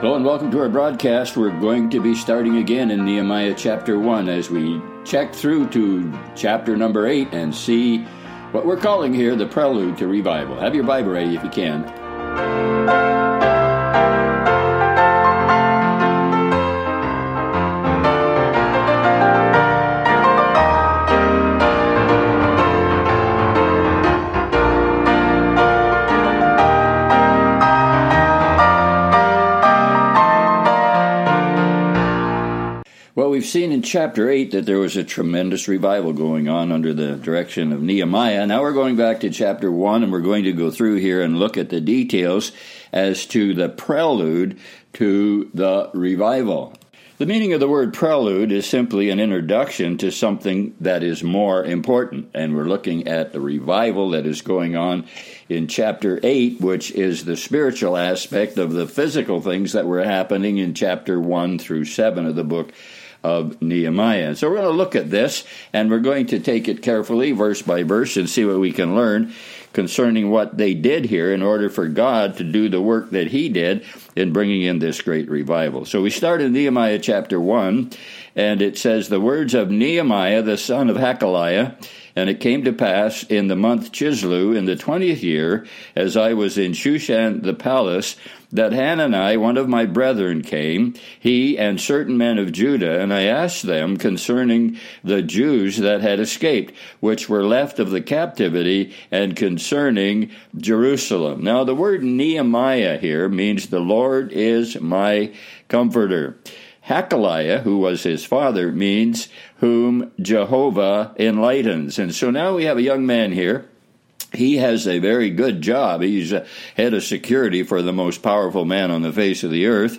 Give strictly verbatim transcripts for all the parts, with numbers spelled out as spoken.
Hello and welcome to our broadcast. We're going to be starting again in Nehemiah chapter one as we check through to chapter number eight and see what we're calling here the prelude to revival. Have your Bible ready if you can. Well, we've seen in chapter eight that there was a tremendous revival going on under the direction of Nehemiah. Now we're going back to chapter one, and we're going to go through here and look at the details as to the prelude to the revival. The meaning of the word prelude is simply an introduction to something that is more important, and we're looking at the revival that is going on in chapter eight, which is the spiritual aspect of the physical things that were happening in chapter one through seven of the book of Nehemiah. So we're going to look at this, and we're going to take it carefully, verse by verse, and see what we can learn concerning what they did here in order for God to do the work that he did in bringing in this great revival. So we start in Nehemiah chapter one, and it says, "The words of Nehemiah, the son of Hachaliah, and it came to pass in the month Chislew, in the twentieth year, as I was in Shushan the palace, that Hanani, one of my brethren, came, he and certain men of Judah, and I asked them concerning the Jews that had escaped, which were left of the captivity, and concerning Jerusalem." Now, the word Nehemiah here means the Lord is my comforter. Hachaliah, who was his father, means whom Jehovah enlightens. And so now we have a young man here. He has a very good job. He's a head of security for the most powerful man on the face of the earth.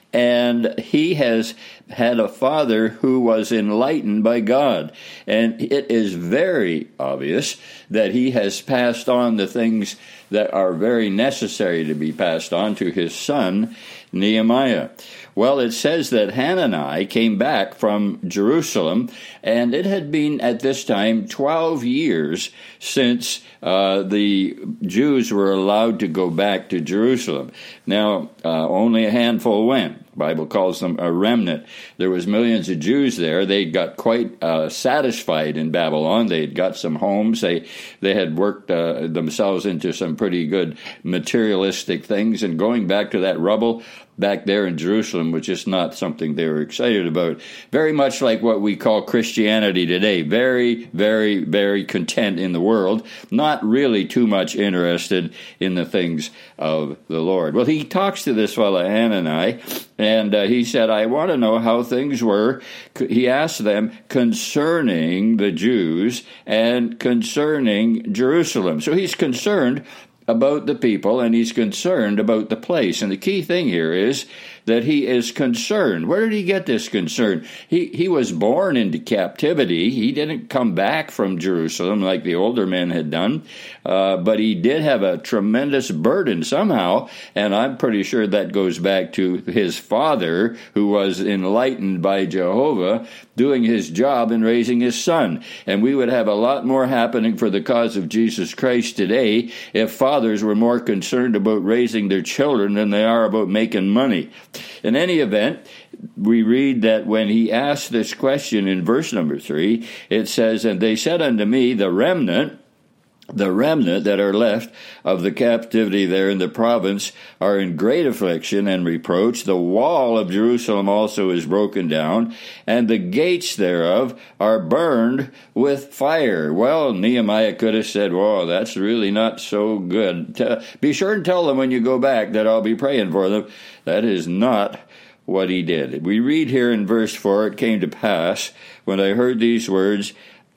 And he has had a father who was enlightened by God. And it is very obvious that he has passed on the things that are very necessary to be passed on to his son, Nehemiah. Well, it says that Hanani came back from Jerusalem, and it had been at this time twelve years since uh, the Jews were allowed to go back to Jerusalem. Now, uh, only a handful went. The Bible calls them a remnant. There was millions of Jews there. They got quite uh, satisfied in Babylon. They had got some homes. They they had worked uh, themselves into some pretty good materialistic things, and going back to that rubble back there in Jerusalem was just not something they were excited about. Very much like what we call Christianity today. Very, very, very content in the world. Not really too much interested in the things of the Lord. Well, he talks to this fellow Hanani, and uh, he said, I want to know how things were. He asked them concerning the Jews and concerning Jerusalem. So he's concerned about the people, and he's concerned about the place. And the key thing here is that he is concerned. Where did he get this concern? He he was born into captivity. He didn't come back from Jerusalem like the older men had done, uh, but he did have a tremendous burden somehow, and I'm pretty sure that goes back to his father, who was enlightened by Jehovah, doing his job in raising his son. And we would have a lot more happening for the cause of Jesus Christ today if fathers were more concerned about raising their children than they are about making money. In any event, we read that when he asked this question in verse number three, it says, "And they said unto me, the remnant, the remnant that are left of the captivity there in the province are in great affliction and reproach. The wall of Jerusalem also is broken down, and the gates thereof are burned with fire." Well, Nehemiah could have said, "Whoa, that's really not so good. Tell, be sure and tell them when you go back that I'll be praying for them." That is not what he did. We read here in verse four, "It came to pass, when I heard these words,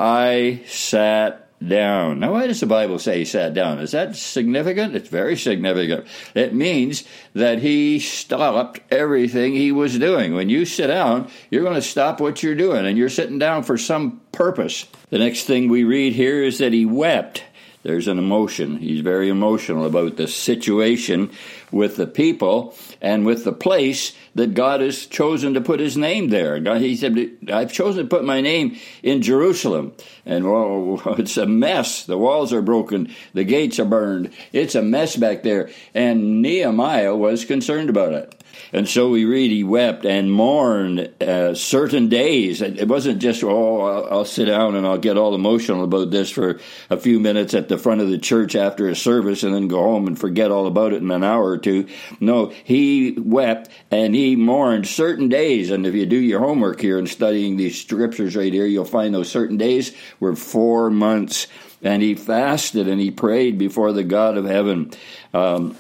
I sat down." Now, why does the Bible say he sat down? Is that significant? It's very significant. It means that he stopped everything he was doing. When you sit down, you're going to stop what you're doing, and you're sitting down for some purpose. The next thing we read here is that he wept. There's an emotion. He's very emotional about the situation with the people and with the place that God has chosen to put his name there. God, he said, I've chosen to put my name in Jerusalem. And whoa, it's a mess. The walls are broken. The gates are burned. It's a mess back there. And Nehemiah was concerned about it. And so we read he wept and mourned uh, certain days. It wasn't just, oh, I'll, I'll sit down and I'll get all emotional about this for a few minutes at the front of the church after a service and then go home and forget all about it in an hour or two. No, he wept and he mourned certain days. And if you do your homework here and studying these scriptures right here, you'll find those certain days were four months. And he fasted and he prayed before the God of heaven. Um,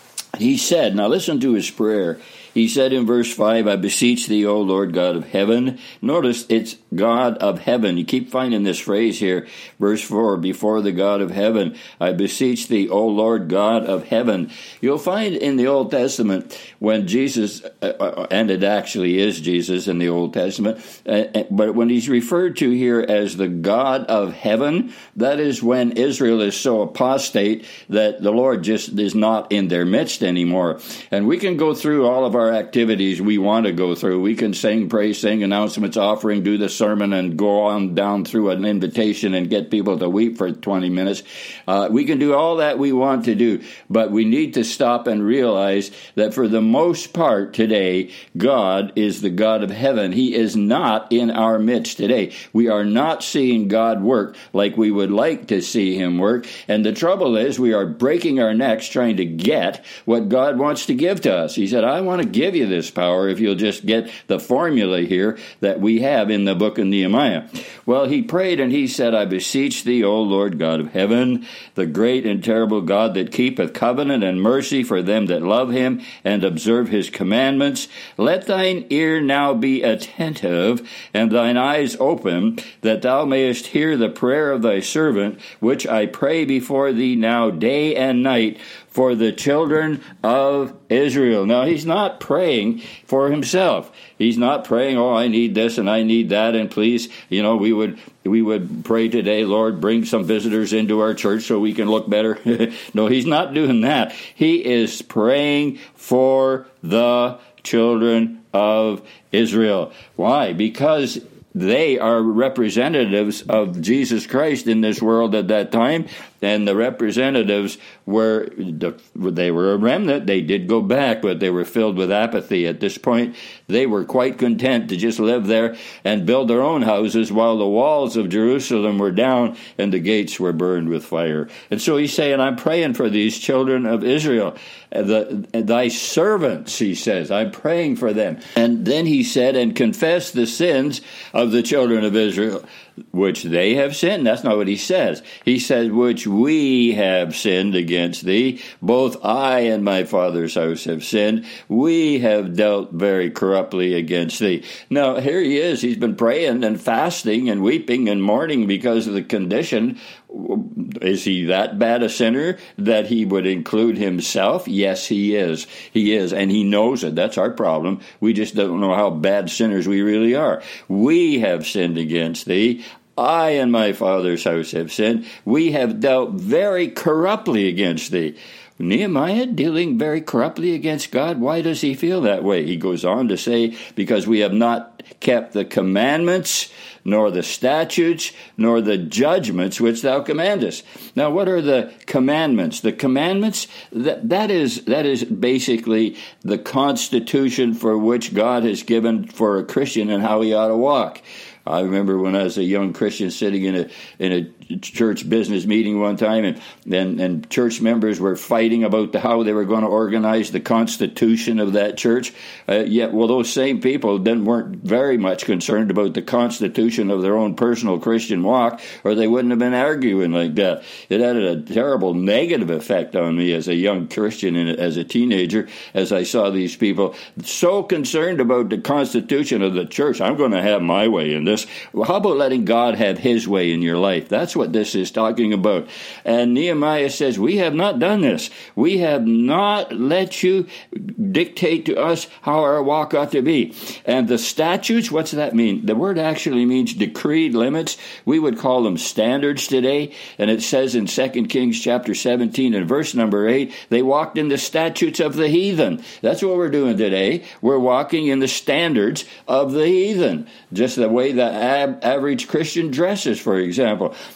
he said, now listen to his prayer. He said in verse five, I beseech thee, O Lord God of heaven. Notice it's God of heaven. You keep finding this phrase here. Verse four, before the God of heaven, I beseech thee, O Lord God of heaven. You'll find in the Old Testament when Jesus, uh, and it actually is Jesus in the Old Testament, uh, but when he's referred to here as the God of heaven, that is when Israel is so apostate that the Lord just is not in their midst anymore. And we can go through all of our Our activities we want to go through. We can sing, pray, sing, announcements, offering, do the sermon, and go on down through an invitation and get people to weep for twenty minutes. Uh, we can do all that we want to do, but we need to stop and realize that for the most part today, God is the God of heaven. He is not in our midst today. We are not seeing God work like we would like to see him work, and the trouble is we are breaking our necks trying to get what God wants to give to us. He said, I want to give you this power if you'll just get the formula here that we have in the book of Nehemiah. Well, he prayed and he said, I beseech thee, O Lord God of heaven, the great and terrible God that keepeth covenant and mercy for them that love him and observe his commandments, let thine ear now be attentive and thine eyes open, that thou mayest hear the prayer of thy servant, which I pray before thee now day and night, for the children of Israel. Now, he's not praying for himself. He's not praying, oh, I need this and I need that, and please, you know, we would we would pray today, Lord, bring some visitors into our church so we can look better. No, he's not doing that. He is praying for the children of Israel. Why? Because they are representatives of Jesus Christ in this world at that time, and the representatives were, they were a remnant. They did go back, but they were filled with apathy. At this point, they were quite content to just live there and build their own houses while the walls of Jerusalem were down and the gates were burned with fire. And so he's saying, I'm praying for these children of Israel, the, thy servants, he says, I'm praying for them. And then he said, and confess the sins of the children of Israel, which they have sinned. That's not what he says. He says, which we have sinned against thee. Both I and my father's house have sinned. We have dealt very corruptly against thee. Now, here he is. He's been praying and fasting and weeping and mourning because of the condition. Is he that bad a sinner that he would include himself? Yes, he is. He is, and he knows it. That's our problem. We just don't know how bad sinners we really are. We have sinned against thee. I and my father's house have sinned. We have dealt very corruptly against thee. Nehemiah dealing very corruptly against God. Why does he feel that way? He goes on to say, because we have not kept the commandments, nor the statutes, nor the judgments which thou commandest. Now, what are the commandments? The commandments, that, that is that is basically the constitution for which God has given for a Christian and how he ought to walk. I remember when I was a young Christian sitting in a in a church business meeting one time, and and, and church members were fighting about the, how they were going to organize the constitution of that church. Uh, yet, well, those same people then weren't very much concerned about the constitution of their own personal Christian walk, or they wouldn't have been arguing like that. It had a terrible negative effect on me as a young Christian and as a teenager, as I saw these people so concerned about the constitution of the church. I'm going to have my way in this. Well, how about letting God have his way in your life? That's what this is talking about. And Nehemiah says, we have not done this. We have not let you dictate to us how our walk ought to be. And the statutes, what's that mean? The word actually means decreed limits. We would call them standards today. And it says in Second Kings chapter seventeen and verse number eight, they walked in the statutes of the heathen. That's what we're doing today. We're walking in the standards of the heathen. Just the way the ab- average Christian dresses, for example.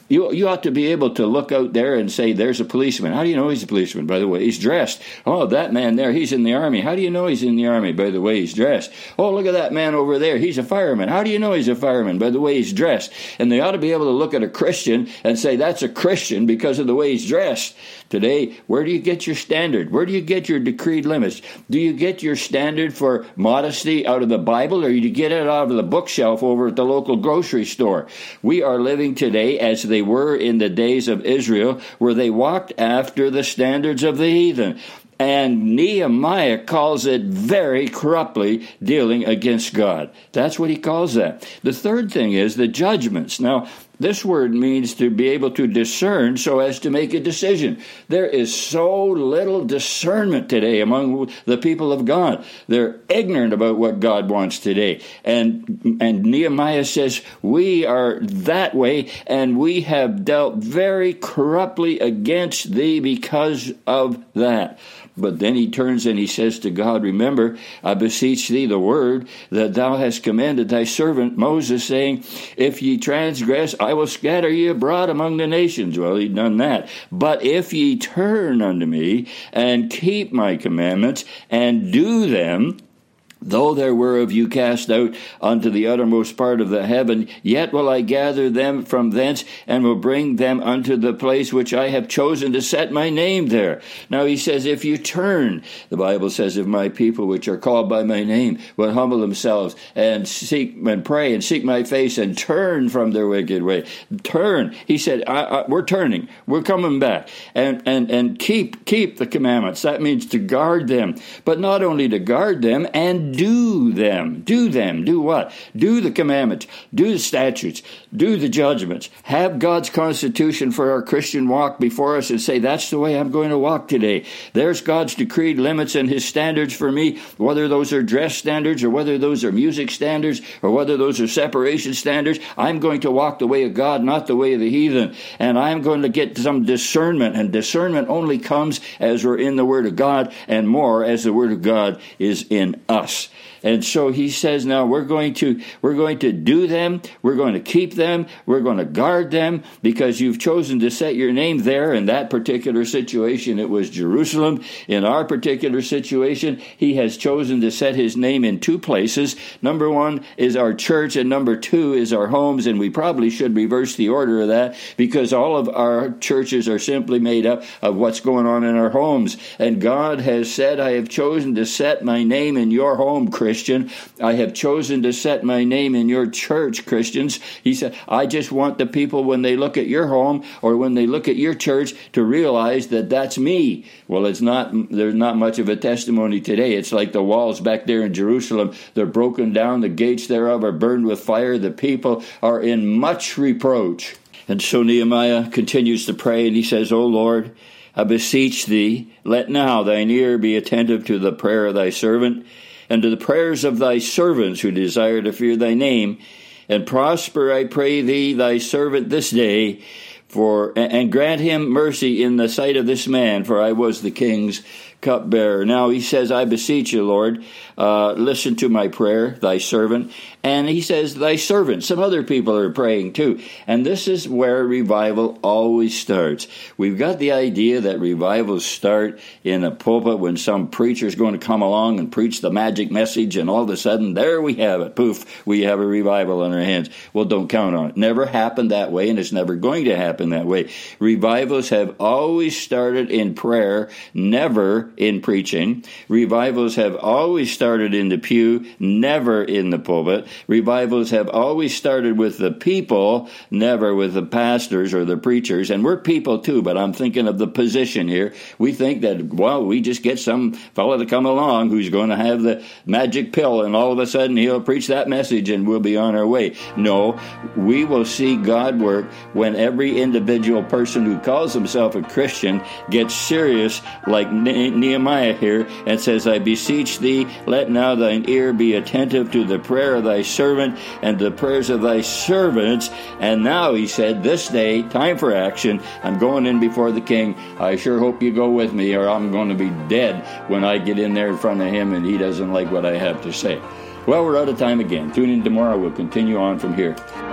You you ought to be able to look out there and say, there's a policeman. How do you know he's a policeman? By the way, he's dressed. Oh, that man there, he's in the army. How do you know he's in the army? By the way, he's dressed. Oh, look at that man over there. He's a fireman. How do you know he's a fireman? By the way, he's dressed. And they ought to be able to look at a Christian and say, that's a Christian because of the way he's dressed. Today, where do you get your standard? Where do you get your decreed limits? Do you get your standard for modesty out of the Bible, or do you get it out of the bookshelf over at the local grocery store? We are living today as they were in the days of Israel, where they walked after the standards of the heathen. And Nehemiah calls it very corruptly dealing against God. That's what he calls that. The third thing is the judgments. Now, this word means to be able to discern so as to make a decision. There is so little discernment today among the people of God. They're ignorant about what God wants today. And, and Nehemiah says, we are that way, and we have dealt very corruptly against thee because of that. But then he turns and he says to God, remember, I beseech thee the word that thou hast commanded thy servant Moses, saying, if ye transgress, I will scatter ye abroad among the nations. Well, he'd done that. But if ye turn unto me and keep my commandments and do them, though there were of you cast out unto the uttermost part of the heaven, yet will I gather them from thence, and will bring them unto the place which I have chosen to set my name there. Now he says, if you turn, the Bible says, if my people which are called by my name will humble themselves and seek and pray and seek my face and turn from their wicked way. Turn. He said, I, I, we're turning. We're coming back. And, and, and keep, keep the commandments. That means to guard them. But not only to guard them, and do them. Do them. Do what? Do the commandments. Do the statutes. Do the judgments. Have God's constitution for our Christian walk before us and say, that's the way I'm going to walk today. There's God's decreed limits and his standards for me, whether those are dress standards or whether those are music standards or whether those are separation standards. I'm going to walk the way of God, not the way of the heathen. And I'm going to get some discernment. And discernment only comes as we're in the Word of God, and more as the Word of God is in us. And so he says, now we're going to we're going to do them, we're going to keep them, we're going to guard them, because you've chosen to set your name there. In that particular situation, it was Jerusalem. In our particular situation, he has chosen to set his name in two places. Number one is our church, and number two is our homes. And we probably should reverse the order of that, because all of our churches are simply made up of what's going on in our homes. And God has said, I have chosen to set my name in your home, Christian. I have chosen to set my name in your church, Christians. He said, I just want the people, when they look at your home or when they look at your church, to realize that that's me. Well, it's not. There's not much of a testimony today. It's like the walls back there in Jerusalem. They're broken down. The gates thereof are burned with fire. The people are in much reproach. And so Nehemiah continues to pray, and he says, O Lord, I beseech thee, let now thine ear be attentive to the prayer of thy servant, and to the prayers of thy servants who desire to fear thy name, and prosper, I pray thee, thy servant this day, for and grant him mercy in the sight of this man, for I was the king's cupbearer. Now he says, I beseech you, Lord, uh, listen to my prayer, thy servant. And he says, thy servant. Some other people are praying too. And this is where revival always starts. We've got the idea that revivals start in a pulpit when some preacher is going to come along and preach the magic message, and all of a sudden, there we have it. Poof, we have a revival on our hands. Well, don't count on it. Never happened that way, and it's never going to happen that way. Revivals have always started in prayer, never in preaching. Revivals have always started in the pew, never in the pulpit. Revivals have always started with the people, never with the pastors or the preachers. And we're people too, but I'm thinking of the position here. We think that, well, we just get some fellow to come along who's going to have the magic pill, and all of a sudden he'll preach that message and we'll be on our way. No, we will see God work when every individual person who calls himself a Christian gets serious, like Nehemiah here, and says, I beseech thee, let now thine ear be attentive to the prayer of thy servant and the prayers of thy servants. And now, he said, this day, time for action. I'm going in before the king. I sure hope you go with me, or I'm going to be dead when I get in there in front of him and he doesn't like what I have to say. Well, we're out of time again. Tune in tomorrow. We'll continue on from here.